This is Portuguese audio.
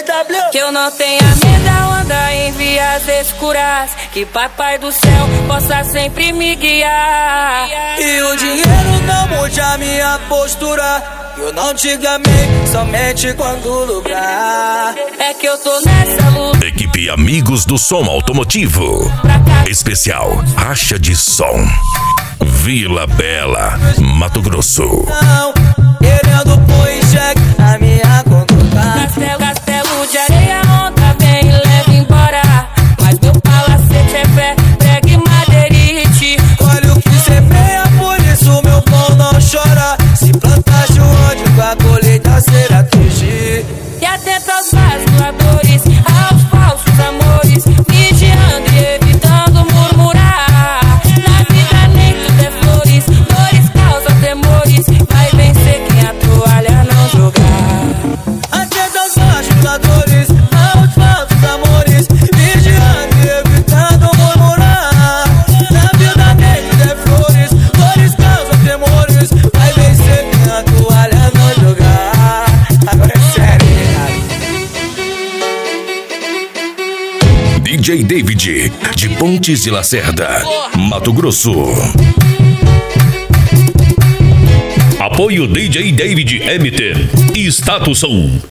BMW. Que eu não tenha medo da onda em vias escuras, que papai do céu possa sempre me guiar. E o dinheiro não mude a minha postura, eu não te gamei somente quando lucrar. É que eu tô nessa luta. Equipe Amigos do Som Automotivo. Especial Racha de Som. Vila Bela, Mato Grosso. Não, querendo pôr em xeque a minha conduta. Castelo de areia, onda vem e leva embora, mas meu palacete é fé, prega e madeirite. Olha o que cê freia, por isso meu pão não chora. Se plantaste o ódio, com a colheita será fugir. E atento aos vaciladores, aos falsos amores, vigiando e evitando murmurar. Na vida nem tudo é flores, dores causam temores, vai vencer quem a toalha não jogar. Atento aos vaciladores, aos falsos amores, vigiando e evitando murmurar. Na vida nem tudo é flores, dores causam temores, vai vencer quem a toalha não jogar. Agora é sério, DJ David, de Pontes de Lacerda, Mato Grosso. Apoio DJ David MT e Status Som.